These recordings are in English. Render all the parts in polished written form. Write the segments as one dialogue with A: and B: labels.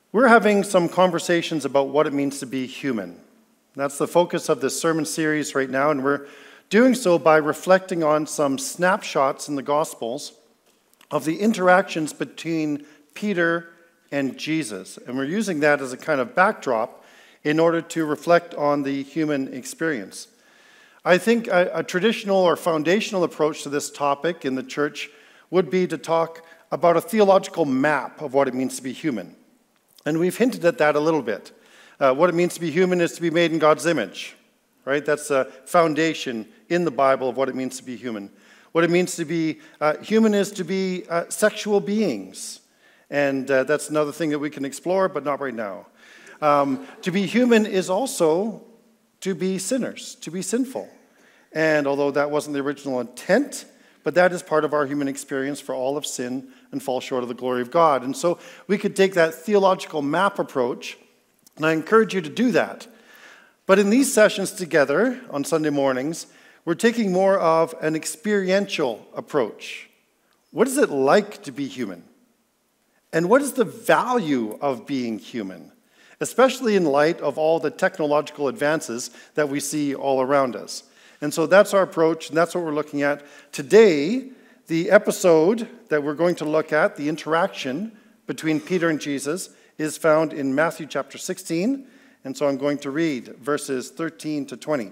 A: We're having some conversations about what it means to be human. That's the focus of this sermon series right now, and we're doing so by reflecting on some snapshots in the Gospels of the interactions between Peter and Jesus. And we're using that as a kind of backdrop in order to reflect on the human experience. I think a traditional or foundational approach to this topic in the church would be to talk about a theological map of what it means to be human. And we've hinted at that a little bit. What it means to be human is to be made in God's image, right? That's a foundation in the Bible of what it means to be human. What it means to be human is to be sexual beings. And that's another thing that we can explore, but not right now. To be human is also to be sinners, to be sinful. And although that wasn't the original intent, but that is part of our human experience, for all of sin and fall short of the glory of God. And so we could take that theological map approach, and I encourage you to do that. But in these sessions together on Sunday mornings, we're taking more of an experiential approach. What is it like to be human? And what is the value of being human, especially in light of all the technological advances that we see all around us? And so that's our approach, and that's what we're looking at. Today, the episode that we're going to look at, the interaction between Peter and Jesus, is found in Matthew chapter 16. And so I'm going to read verses 13 to 20.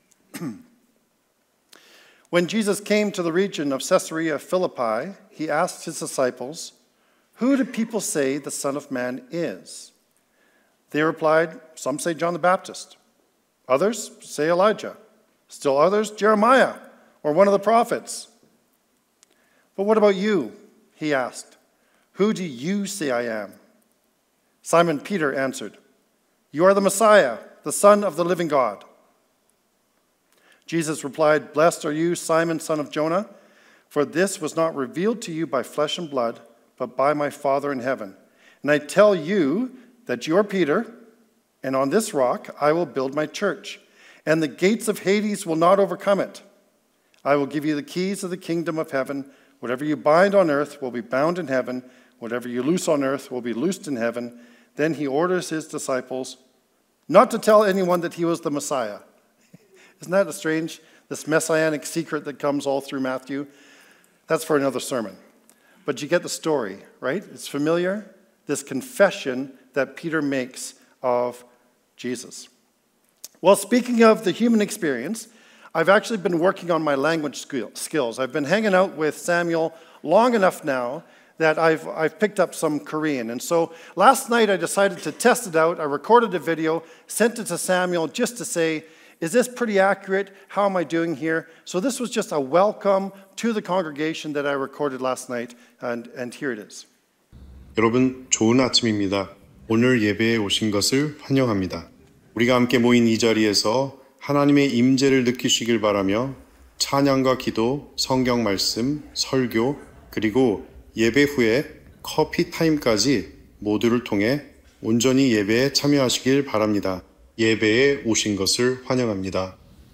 A: When Jesus came to the region of Caesarea Philippi, he asked his disciples, "Who do people say the Son of Man is?" They replied, "Some say John the Baptist. Others say Elijah. Still others, Jeremiah, or one of the prophets." "But what about you?" he asked. "Who do you say I am?" Simon Peter answered, "You are the Messiah, the Son of the living God." Jesus replied, "Blessed are you, Simon, son of Jonah, for this was not revealed to you by flesh and blood, but by my Father in heaven. And I tell you that you are Peter, and on this rock I will build my church, and the gates of Hades will not overcome it. I will give you the keys of the kingdom of heaven. Whatever you bind on earth will be bound in heaven. Whatever you loose on earth will be loosed in heaven." Then he orders his disciples not to tell anyone that he was the Messiah. Isn't that strange, this messianic secret that comes all through Matthew? That's for another sermon. But you get the story, right? It's familiar, this confession that Peter makes of Jesus. Well, speaking of the human experience, I've actually been working on my language skills. I've been hanging out with Samuel long enough now that I've picked up some Korean. And so last night I decided to test it out. I recorded a video, sent it to Samuel just to say, is this pretty accurate? How am I doing here? So this was just a welcome to the congregation that I recorded last night, and here it is.
B: 여러분, 좋은 아침입니다. 오늘 예배에 오신 것을 환영합니다. 우리가 함께 모인 이 자리에서 하나님의 임재를 느끼시길 바라며 찬양과 기도, 성경 말씀, 설교, 그리고 예배 후에 커피 타임까지 모두를 통해 온전히 예배에 참여하시길 바랍니다. 예배에 오신 것을 환영합니다.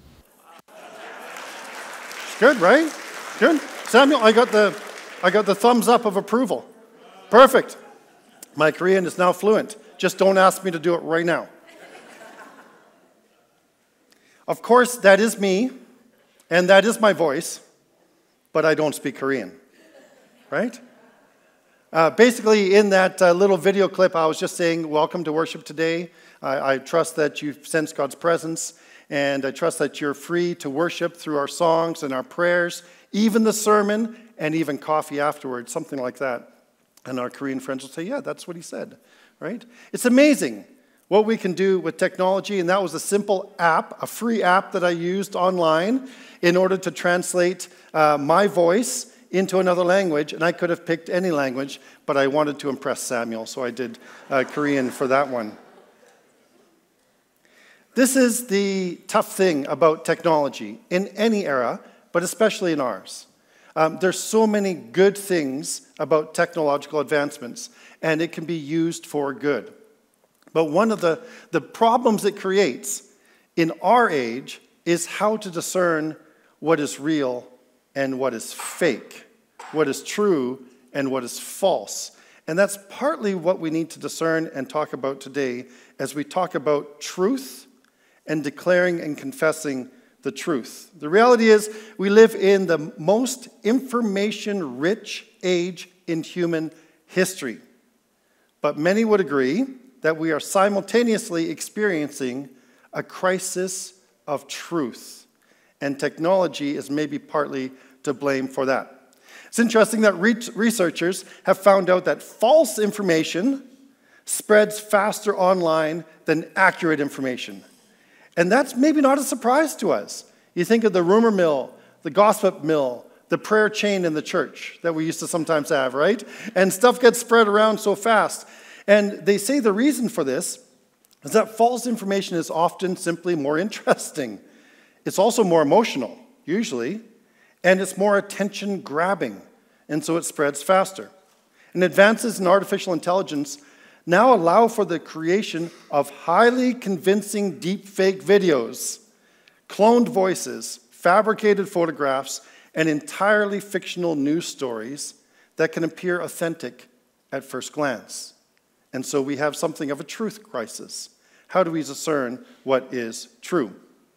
A: Good, right? Good. Samuel, I got the thumbs up of approval. Perfect. My Korean is now fluent. Just don't ask me to do it right now. Of course, that is me, and that is my voice, but I don't speak Korean, right? Basically, in that little video clip, I was just saying, welcome to worship today. I trust that you sense God's presence, and I trust that you're free to worship through our songs and our prayers, even the sermon, and even coffee afterwards, something like that. And our Korean friends will say, yeah, that's what he said, right? It's amazing what we can do with technology, and that was a simple app, a free app that I used online in order to translate my voice into another language, and I could have picked any language, but I wanted to impress Samuel, so I did Korean for that one. This is the tough thing about technology in any era, but especially in ours. There's so many good things about technological advancements, and it can be used for good. But one of the problems it creates in our age is how to discern what is real and what is fake, what is true and what is false. And that's partly what we need to discern and talk about today as we talk about truth and declaring and confessing the truth. The reality is we live in the most information-rich age in human history. But many would agree that we are simultaneously experiencing a crisis of truth. And technology is maybe partly to blame for that. It's interesting that researchers have found out that false information spreads faster online than accurate information. And that's maybe not a surprise to us. You think of the rumor mill, the gossip mill, the prayer chain in the church that we used to sometimes have, right? And stuff gets spread around so fast. And they say the reason for this is that false information is often simply more interesting. It's also more emotional, usually, and it's more attention-grabbing, and so it spreads faster. And advances in artificial intelligence now allow for the creation of highly convincing deepfake videos, cloned voices, fabricated photographs, and entirely fictional news stories that can appear authentic at first glance. And so we have something of a truth crisis. How do we discern what is true?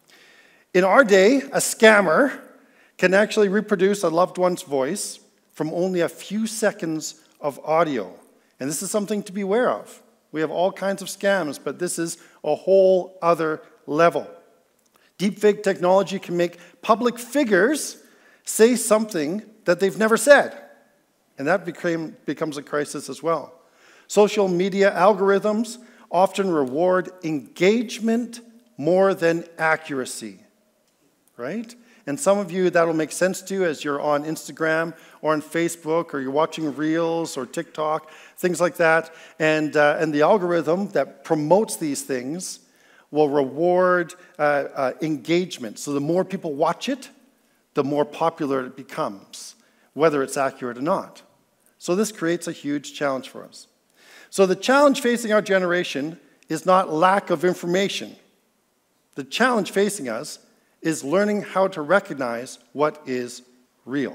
A: In our day, a scammer can actually reproduce a loved one's voice from only a few seconds of audio. And this is something to be aware of. We have all kinds of scams, but this is a whole other level. Deepfake technology can make public figures say something that they've never said. And that becomes a crisis as well. Social media algorithms often reward engagement more than accuracy, right? And some of you, that'll make sense to you as you're on Instagram or on Facebook or you're watching Reels or TikTok, things like that. And the algorithm that promotes these things will reward engagement. So the more people watch it, the more popular it becomes, whether it's accurate or not. So this creates a huge challenge for us. So the challenge facing our generation is not lack of information. The challenge facing us is learning how to recognize what is real.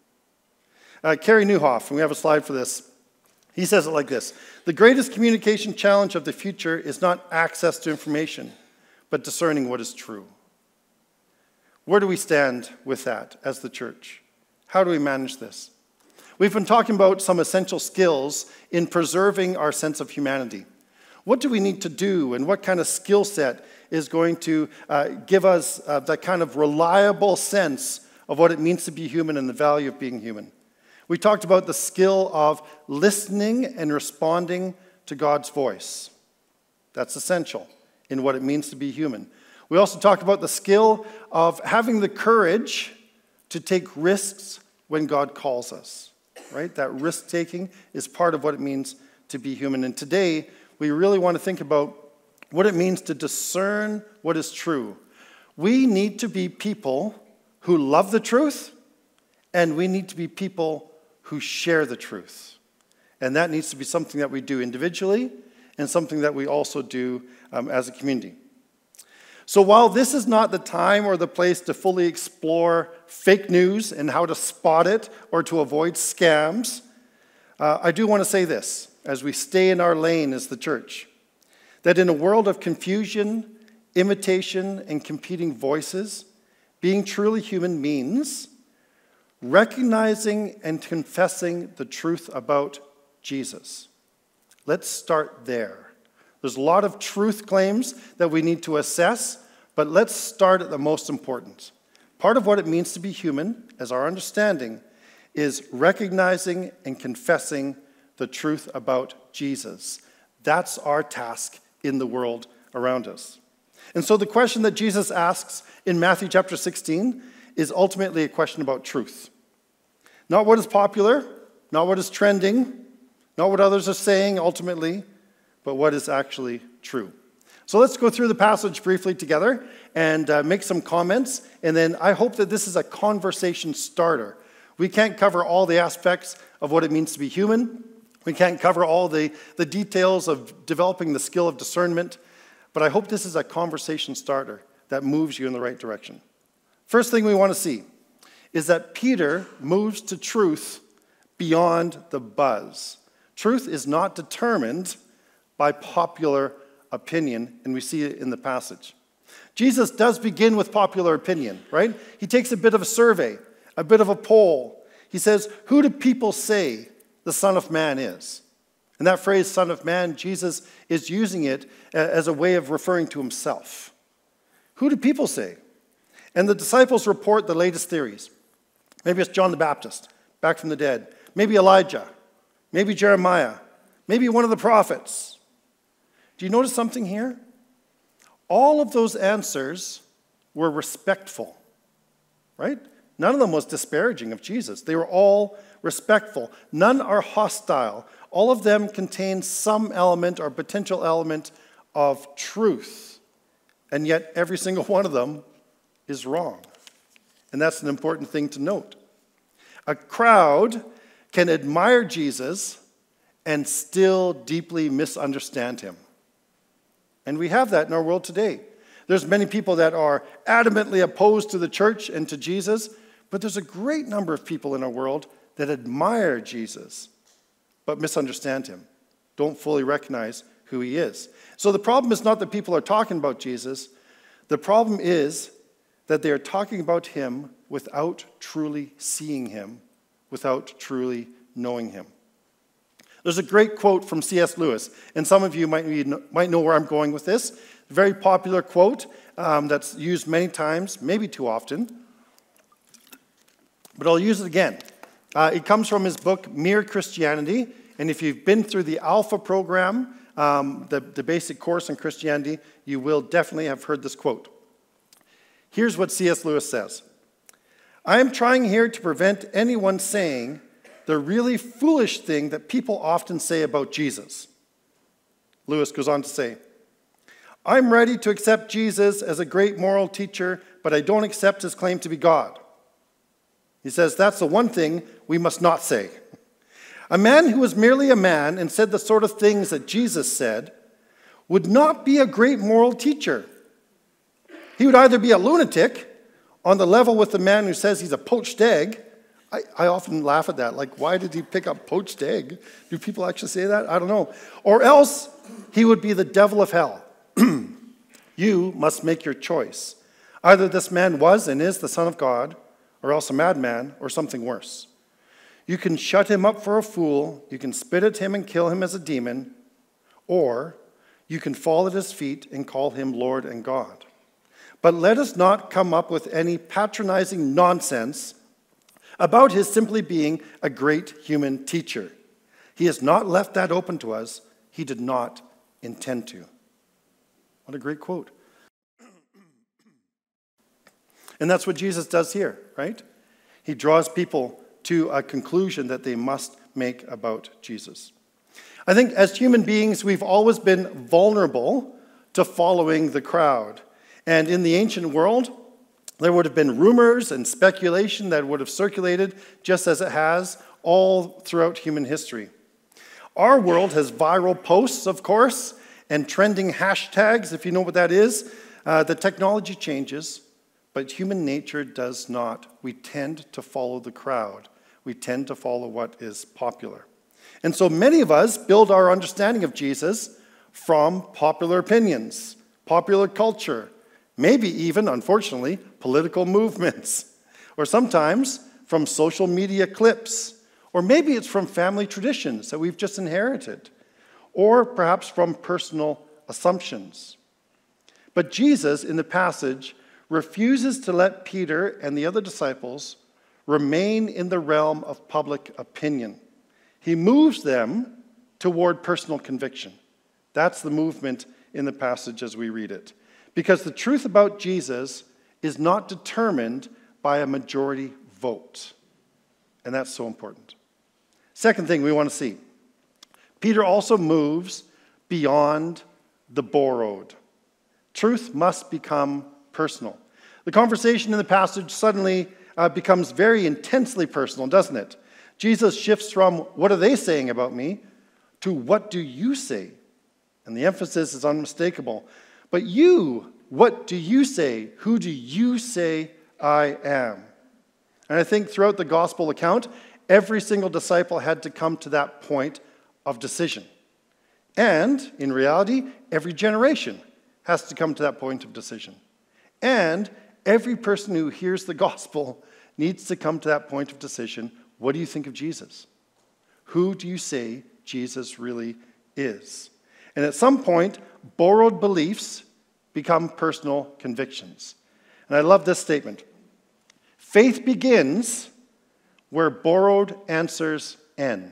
A: Carey Nieuwhof, and we have a slide for this, he says it like this: the greatest communication challenge of the future is not access to information, but discerning what is true. Where do we stand with that as the church? How do we manage this? We've been talking about some essential skills in preserving our sense of humanity. What do we need to do, and what kind of skill set is going to give us that kind of reliable sense of what it means to be human and the value of being human? We talked about the skill of listening and responding to God's voice. That's essential in what it means to be human. We also talked about the skill of having the courage to take risks when God calls us, right? That risk-taking is part of what it means to be human. And today, we really want to think about what it means to discern what is true. We need to be people who love the truth, and we need to be people who share the truth. And that needs to be something that we do individually and something that we also do as a community. So while this is not the time or the place to fully explore fake news and how to spot it or to avoid scams, I do want to say this as we stay in our lane as the church, that in a world of confusion, imitation, and competing voices, being truly human means recognizing and confessing the truth about Jesus. Let's start there. There's a lot of truth claims that we need to assess, but let's start at the most important. Part of what it means to be human, as our understanding, is recognizing and confessing the truth about Jesus. That's our task in the world around us. And so the question that Jesus asks in Matthew chapter 16 is ultimately a question about truth. Not what is popular, not what is trending, not what others are saying ultimately, but what is actually true. So let's go through the passage briefly together and make some comments, and then I hope that this is a conversation starter. We can't cover all the aspects of what it means to be human. We can't cover all the details of developing the skill of discernment, but I hope this is a conversation starter that moves you in the right direction. First thing we want to see is that Peter moves to truth beyond the buzz. Truth is not determined by popular opinion, and we see it in the passage. Jesus does begin with popular opinion, right? He takes a bit of a survey, a bit of a poll. He says, who do people say the Son of Man is? And that phrase, Son of Man, Jesus is using it as a way of referring to himself. Who do people say? And the disciples report the latest theories. Maybe it's John the Baptist, back from the dead. Maybe Elijah. Maybe Jeremiah. Maybe one of the prophets. Do you notice something here? All of those answers were respectful, right? None of them was disparaging of Jesus. They were all respectful. None are hostile. All of them contain some element or potential element of truth. And yet every single one of them is wrong. And that's an important thing to note. A crowd can admire Jesus and still deeply misunderstand him. And we have that in our world today. There's many people that are adamantly opposed to the church and to Jesus, but there's a great number of people in our world that admire Jesus, but misunderstand him, don't fully recognize who he is. So the problem is not that people are talking about Jesus. The problem is that they are talking about him without truly seeing him, without truly knowing him. There's a great quote from C.S. Lewis, and some of you might know where I'm going with this. A very popular quote that's used many times, maybe too often, but I'll use it again. It comes from his book, Mere Christianity, and if you've been through the Alpha program, the basic course in Christianity, you will definitely have heard this quote. Here's what C.S. Lewis says. I am trying here to prevent anyone saying the really foolish thing that people often say about Jesus. Lewis goes on to say, I'm ready to accept Jesus as a great moral teacher, but I don't accept his claim to be God. He says that's the one thing we must not say. A man who was merely a man and said the sort of things that Jesus said would not be a great moral teacher. He would either be a lunatic on the level with the man who says he's a poached egg. I often laugh at that. Like, why did he pick up poached egg? Do people actually say that? I don't know. Or else he would be the devil of hell. You must make your choice. Either this man was and is the Son of God, or else a madman, or something worse. You can shut him up for a fool, you can spit at him and kill him as a demon, or you can fall at his feet and call him Lord and God. But let us not come up with any patronizing nonsense about his simply being a great human teacher. He has not left that open to us. He did not intend to. What a great quote. And that's what Jesus does here, right? He draws people to a conclusion that they must make about Jesus. I think as human beings, we've always been vulnerable to following the crowd. And in the ancient world, there would have been rumors and speculation that would have circulated just as it has all throughout human history. Our world has viral posts, of course, and trending hashtags, if you know what that is. The technology changes, but human nature does not. We tend to follow the crowd. We tend to follow what is popular. And so many of us build our understanding of Jesus from popular opinions, popular culture, maybe even, unfortunately, political movements, or sometimes from social media clips, or maybe it's from family traditions that we've just inherited, or perhaps from personal assumptions. But Jesus, in the passage, refuses to let Peter and the other disciples remain in the realm of public opinion. He moves them toward personal conviction. That's the movement in the passage as we read it. Because the truth about Jesus is not determined by a majority vote. And that's so important. Second thing we want to see. Peter also moves beyond the borrowed. Truth must become personal. The conversation in the passage suddenly becomes very intensely personal, doesn't it? Jesus shifts from, what are they saying about me, to what do you say? And the emphasis is unmistakable. But you, what do you say? Who do you say I am? And I think throughout the gospel account, every single disciple had to come to that point of decision. And, in reality, every generation has to come to that point of decision. And every person who hears the gospel needs to come to that point of decision. What do you think of Jesus? Who do you say Jesus really is? And at some point, borrowed beliefs become personal convictions. And I love this statement. Faith begins where borrowed answers end.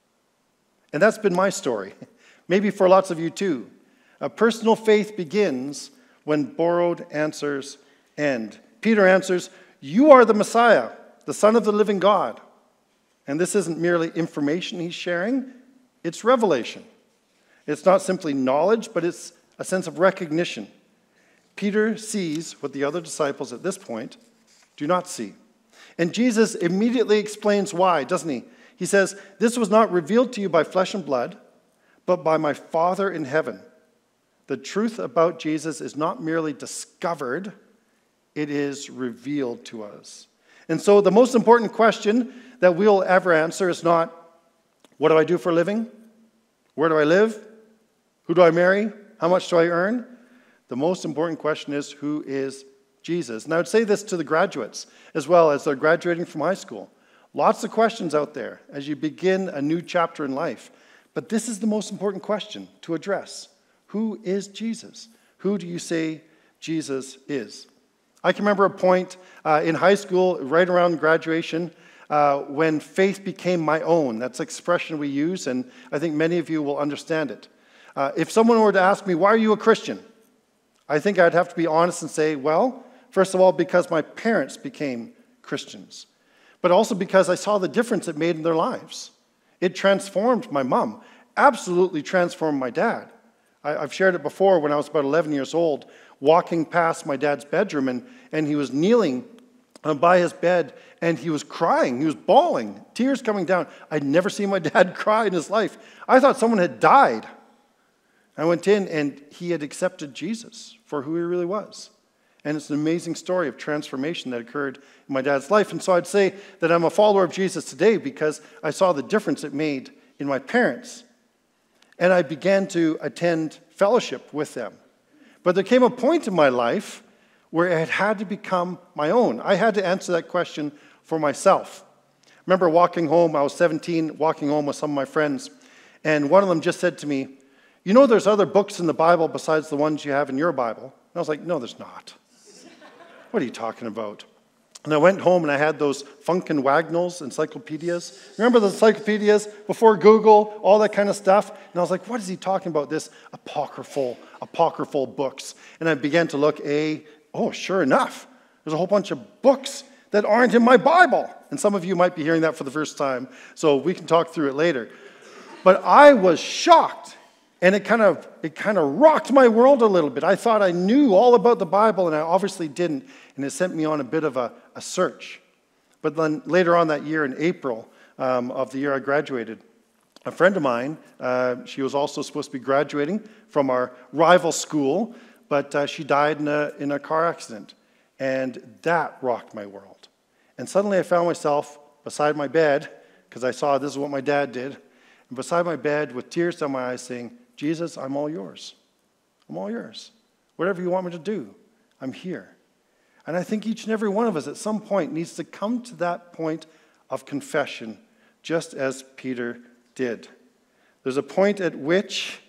A: And that's been my story. Maybe for lots of you too. A personal faith begins when borrowed answers end. Peter answers, "You are the Messiah, the Son of the living God." And this isn't merely information he's sharing, it's revelation. It's not simply knowledge, but it's a sense of recognition. Peter sees what the other disciples at this point do not see. And Jesus immediately explains why, doesn't he? He says, "This was not revealed to you by flesh and blood, but by my Father in heaven." The truth about Jesus is not merely discovered, it is revealed to us. And so the most important question that we'll ever answer is not, what do I do for a living? Where do I live? Who do I marry? How much do I earn? The most important question is, who is Jesus? And I would say this to the graduates as well as they're graduating from high school. Lots of questions out there as you begin a new chapter in life. But this is the most important question to address. Who is Jesus? Who do you say Jesus is? I can remember a point in high school, right around graduation, when faith became my own. That's an expression we use, and I think many of you will understand it. If someone were to ask me, why are you a Christian? I think I'd have to be honest and say, well, first of all, because my parents became Christians, but also because I saw the difference it made in their lives. It transformed my mom, absolutely transformed my dad. I've shared it before when I was about 11 years old, walking past my dad's bedroom, and he was kneeling by his bed, and he was crying. He was bawling, tears coming down. I'd never seen my dad cry in his life. I thought someone had died. I went in, and he had accepted Jesus for who he really was. And it's an amazing story of transformation that occurred in my dad's life. And so I'd say that I'm a follower of Jesus today because I saw the difference it made in my parents. And I began to attend fellowship with them. But there came a point in my life where it had to become my own. I had to answer that question for myself. I remember walking home, I was 17, walking home with some of my friends, and one of them just said to me, "You know there's other books in the Bible besides the ones you have in your Bible?" And I was like, "No, there's not." "What are you talking about?" And I went home and I had those Funk and Wagnalls encyclopedias. Remember the encyclopedias before Google, all that kind of stuff? And I was like, what is he talking about? This apocryphal books. And I began to look, sure enough, there's a whole bunch of books that aren't in my Bible. And some of you might be hearing that for the first time, so we can talk through it later. But I was shocked, and it kind of rocked my world a little bit. I thought I knew all about the Bible, and I obviously didn't. And it sent me on a bit of a search. But then later on that year, in April of the year I graduated, a friend of mine, she was also supposed to be graduating from our rival school, but she died in a car accident. And that rocked my world. And suddenly I found myself beside my bed, because I saw this is what my dad did, and beside my bed with tears down my eyes saying, "Jesus, I'm all yours. I'm all yours. Whatever you want me to do, I'm here." And I think each and every one of us at some point needs to come to that point of confession, just as Peter did. There's a point at which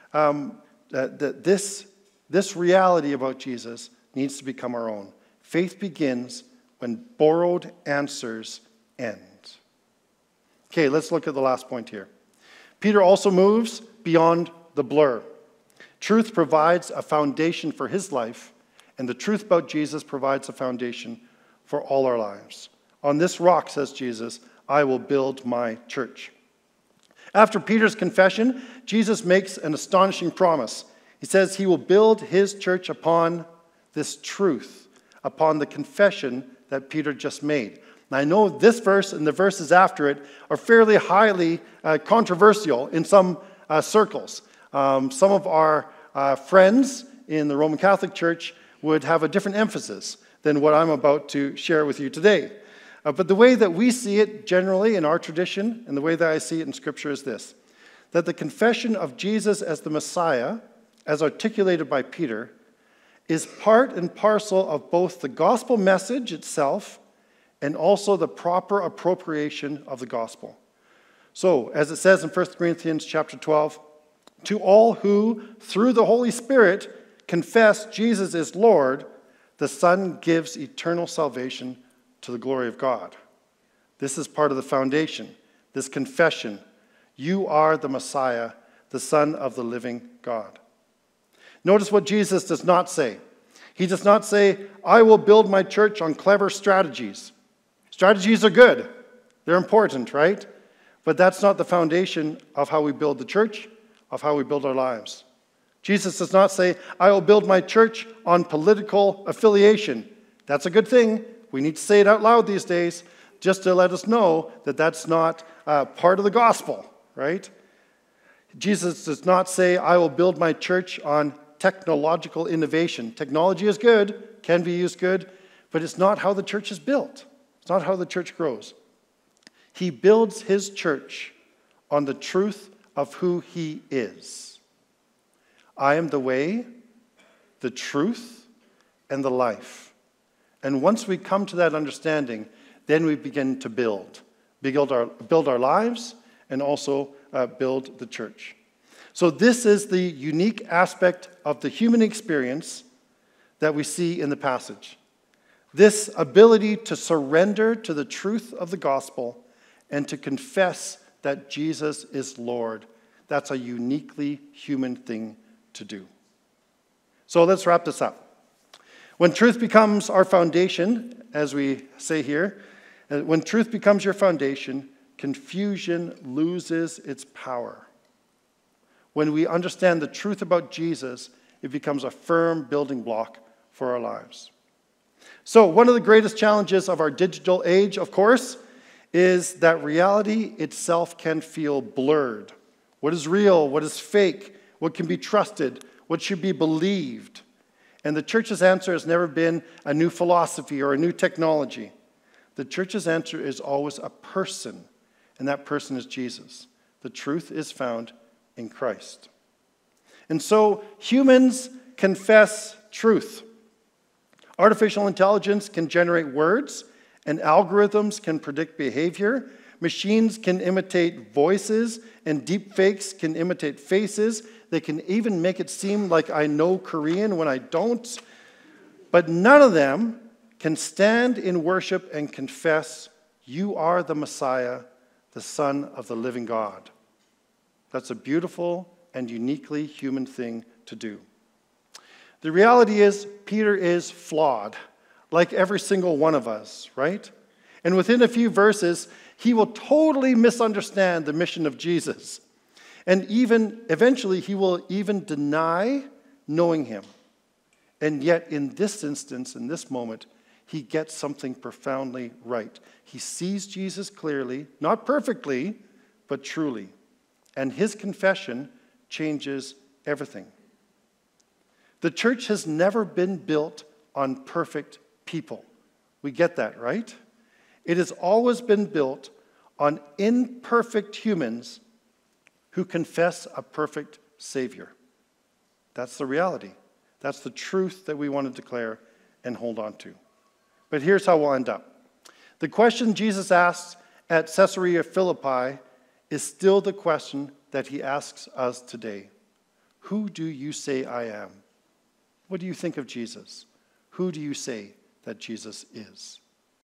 A: this reality about Jesus needs to become our own. Faith begins when borrowed answers end. Okay, let's look at the last point here. Peter also moves beyond the blur. Truth provides a foundation for his life, and the truth about Jesus provides a foundation for all our lives. On this rock, says Jesus, I will build my church. After Peter's confession, Jesus makes an astonishing promise. He says he will build his church upon this truth, upon the confession that Peter just made. Now, I know this verse and the verses after it are fairly highly controversial in some circles. Some of our friends in the Roman Catholic Church would have a different emphasis than what I'm about to share with you today. But the way that we see it generally in our tradition, and the way that I see it in Scripture is this. that the confession of Jesus as the Messiah, as articulated by Peter, is part and parcel of both the gospel message itself and also the proper appropriation of the gospel. So, as it says in 1 Corinthians chapter 12, to all who, through the Holy Spirit, confess Jesus is Lord, the Son gives eternal salvation to the glory of God. This is part of the foundation, this confession. You are the Messiah, the Son of the living God. Notice what Jesus does not say. He does not say, I will build my church on clever strategies. Strategies are good. They're important, right? But that's not the foundation of how we build the church, of how we build our lives. Jesus does not say, I will build my church on political affiliation. That's a good thing. We need to say it out loud these days just to let us know that that's not part of the gospel, right? Jesus does not say, I will build my church on technological innovation. Technology is good, can be used good, but it's not how the church is built. It's not how the church grows. He builds his church on the truth of who he is. I am the way, the truth, and the life. And once we come to that understanding, then we begin to build our lives and also build the church. So this is the unique aspect of the human experience that we see in the passage. This ability to surrender to the truth of the gospel and to confess that Jesus is Lord. That's a uniquely human thing to do. So let's wrap this up. When truth becomes our foundation, as we say here, when truth becomes your foundation, confusion loses its power. When we understand the truth about Jesus, it becomes a firm building block for our lives. So one of the greatest challenges of our digital age, of course, is that reality itself can feel blurred. What is real? What is fake? What can be trusted? What should be believed? And the church's answer has never been a new philosophy or a new technology. The church's answer is always a person, and that person is Jesus. The truth is found in Christ. And so humans confess truth. Artificial intelligence can generate words, and algorithms can predict behavior. Machines can imitate voices, and deepfakes can imitate faces. They can even make it seem like I know Korean when I don't. But none of them can stand in worship and confess, you are the Messiah, the Son of the living God. That's a beautiful and uniquely human thing to do. The reality is, Peter is flawed, like every single one of us, right? And within a few verses, he will totally misunderstand the mission of Jesus. And even eventually, he will even deny knowing him. And yet, in this instance, in this moment, he gets something profoundly right. He sees Jesus clearly, not perfectly, but truly. And his confession changes everything. The church has never been built on perfect people. We get that, right? It has always been built on imperfect humans who confess a perfect Savior. That's the reality. That's the truth that we want to declare and hold on to. But here's how we'll end up. The question Jesus asked at Caesarea Philippi is still the question that he asks us today. Who do you say I am? What do you think of Jesus? Who do you say that Jesus is?